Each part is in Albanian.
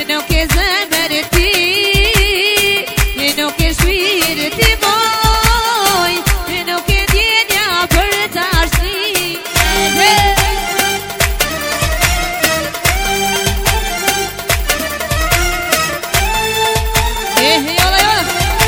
nuk e zemër ti, nuk e shpirë ti moj, nuk e djenja për tashti. Jolla, jolla.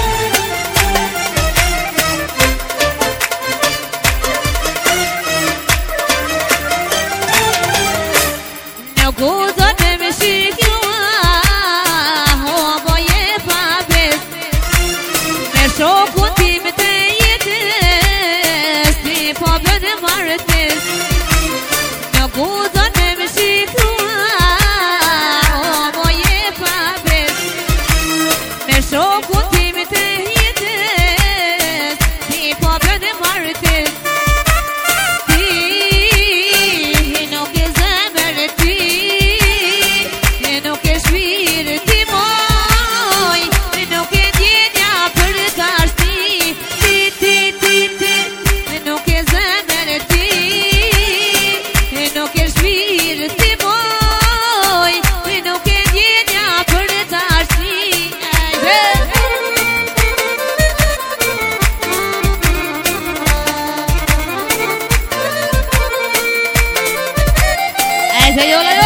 Nuk u zonë me shikjua, ho boje pa bes, me shokun tim të jetës, ti po bënë martes. Nuk u zonë me shikjua, ho boje pa bes, me shokun tim të jetës, ti po bënë martes. Jolla.